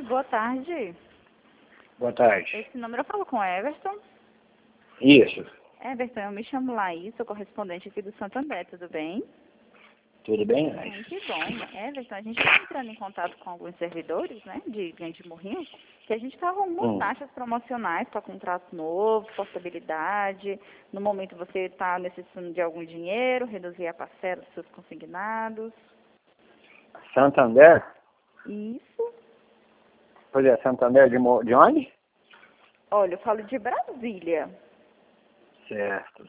Boa tarde. Boa tarde. Esse número eu falo com Everton. Isso. Everton, eu me chamo Laís, sou correspondente aqui do Santander, tudo bem? Tudo bem, Laís? Que bom. Everton, a gente está entrando em contato com alguns servidores, né, de Grande Morrinho, que a gente está arrumando taxas promocionais para contrato novo, portabilidade. No momento você está necessitando de algum dinheiro, reduzir a parcela dos seus consignados. Santander? Isso. Pois é, Santander de onde? Olha, eu falo de Brasília. Certo.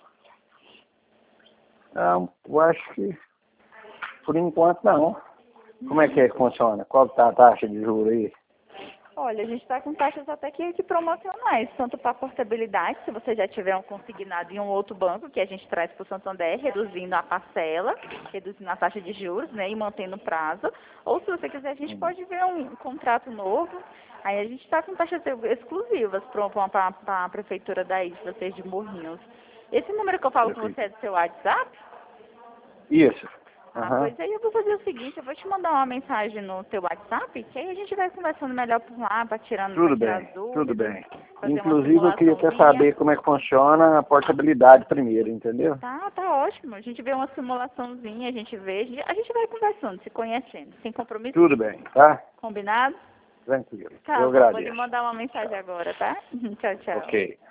Eu acho que, por enquanto, não. Como é que funciona? Qual está a taxa de juros aí? Olha, a gente está com taxas até que promocionais, tanto para portabilidade, se você já tiver um consignado em um outro banco, que a gente traz para o Santander, reduzindo a parcela, reduzindo a taxa de juros, né, e mantendo o prazo. Ou se você quiser, a gente pode ver um contrato novo. Aí a gente está com taxas exclusivas para a prefeitura daí, de vocês de Morrinhos. Esse número que eu falo com você é do seu WhatsApp? Isso. Pois aí eu vou fazer o seguinte, eu vou te mandar uma mensagem no teu WhatsApp, que aí a gente vai conversando melhor por lá, para tirar as dúvidas. Tudo bem. Fazer Inclusive, eu queria até saber como é que funciona a portabilidade primeiro, entendeu? Tá ótimo. A gente vê uma simulaçãozinha, a gente vê, a gente vai conversando, se conhecendo, sem compromisso. Tudo bem, tá? Combinado? Tranquilo. Tá, Eu bom, vou agradeço. lhe mandar uma mensagem agora, tá? Tchau, tchau. Ok.